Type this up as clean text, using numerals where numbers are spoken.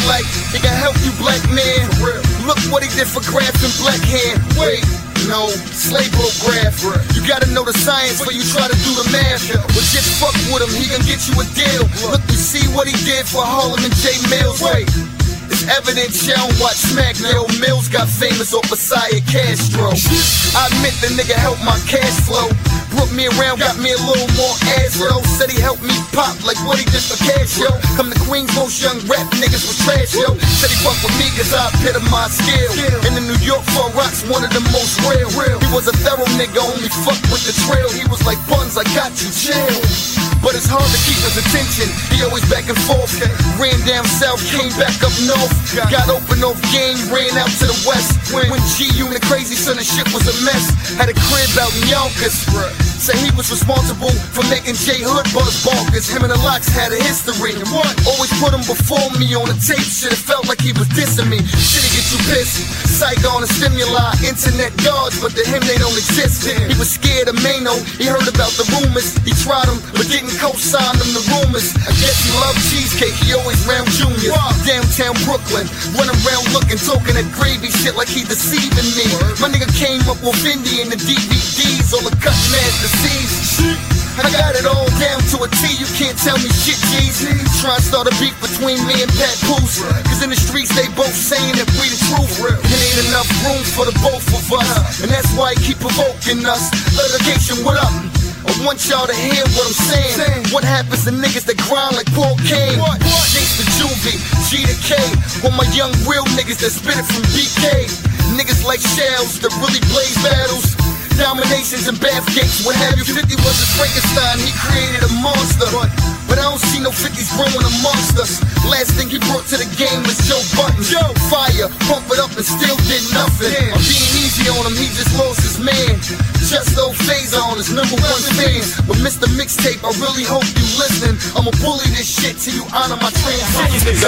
like he can help you, black man. Look what he did for Graf and Black Hand. Wait, no, slave broke Graf. You gotta know the science before you try to do the math. But just fuck with him, he gon' get you a deal. Look, you see what he did for Harlem and J Mills. Wait, it's evident you don't watch Smack. Yo, Mills got famous off Messiah Castro. I admit the nigga helped my cash flow. Brought me around, got me a little more ass though. Said he helped me pop like what he did for cash, yo. Come to Queens, most young rap niggas was trash, yo. Said he fuck with me cause I epitomize skill. In the New York for rocks, one of the most real. He was a thorough nigga, only fuck with the trail. He was like Buns, I got you, chill. But it's hard to keep his attention. He always back and forth. Ran down south, came back up north. Got open off game, ran out to the west. When G-Unit crazy son of shit was a mess. Had a crib out in Yonkers. Say he was responsible for making J Hood buzz bonkers. Him and the Locks had a history. Always put him before me on the tape. Shit, it felt like he was dissing me. Shit'll get you pissed. Saigon and stimuli, internet guards, but to him they don't exist. He was scared of Mano. He heard about the rumors. He tried them, but didn't co-sign them the rumors. I guess he loved cheesecake. He always round juniors. Downtown Brooklyn, running around looking, talking that gravy shit like he deceiving me. My nigga came up with Indy and the DVDs, all the cut master C's. I got it all down to a T, you can't tell me shit, G's. Try to start a beef between me and Pat Poose. Cause in the streets they both saying that we the truth. It ain't enough room for the both of us, and that's why he keep provoking us. Litigation, what up? I want y'all to hear what I'm saying. What happens to niggas that grind like Paul Kane? Thanks to Juvie, G to K. All my young real niggas that spit it from BK. Niggas like shells that really blaze battles. Dominations and bath gates, what have you. 50 was a Frankenstein, he created a monster. But I don't see no 50s growing amongst us. Last thing he brought to the game was Joe Button. Fire, pump it up and still did nothing. I'm being easy on him, he just lost his man. Just though Phaser on his #1 fan. But Mr. Mixtape, I really hope you listen. I'ma bully this shit till you honor my transition.